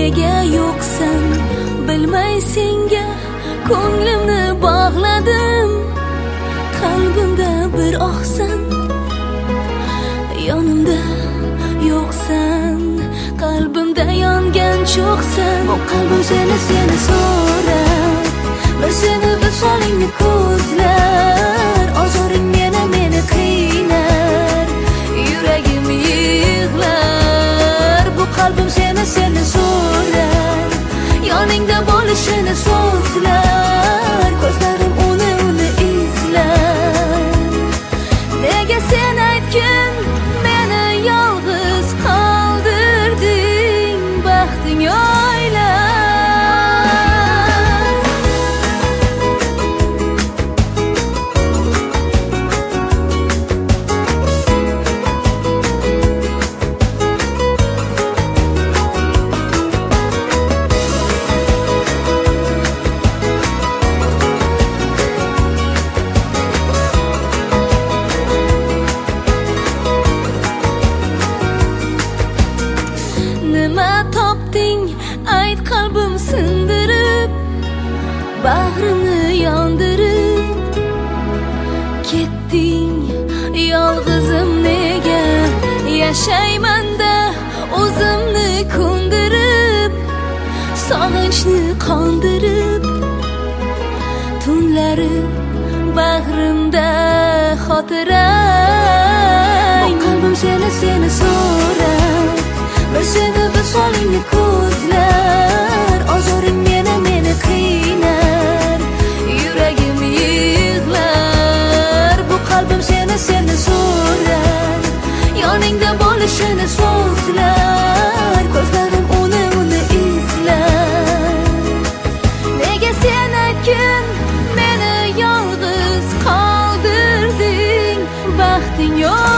nega yo'qsan bilmay senga ko'nglimni bog'ladim. Qalbimda bir ohsan, yonimda yo'qsan. Qalbimda yongan cho'qsan. Bu qalbim seni so'rar. Bir seni visolingni ko'zlar. Ozoring meni qiynar. Yuragim yig'lar. Bu qalbim seni so'rar. Yoningda bo'lishini so'zlar. Ko'zlarim uni izlar. Nega sen aytgin meni yolg'iz qoldirding baxting o'ylab. Nima topding ayt qalbim sindirib, bag'rimni yondirib ketding. Yolg'izim nega yashaymanda o'zimni ko'ndirib, sog'inchni qondirib, tunlari bag'rimda xotirang. Bu qalbim seni so'rar. Bir seni visolingni ko'zlar. Ozoring meni qiynar. Yuragim yig'lar. Bu qalbim seni so'rar. Yoningda bo'lishini so'zlar. Ko'zlarim uni izlar. Nega sen aytgin meni yolg'iz qoldirding baxting yo'q.